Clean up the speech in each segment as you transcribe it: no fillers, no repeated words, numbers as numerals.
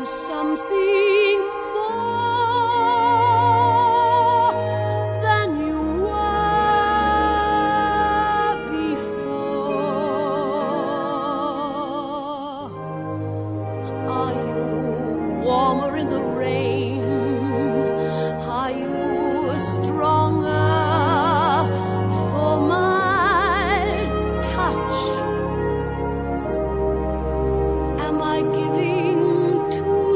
something more than you were before. Are you warmer in the rain? Are you stronger for my touch? Am I giving too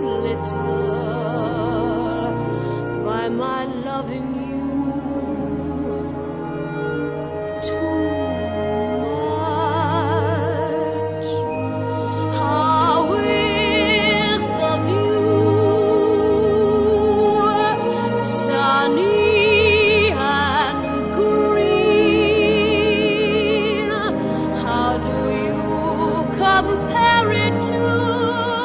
little by my loving you too much? How is the view? Sunny and green. How do you compare it to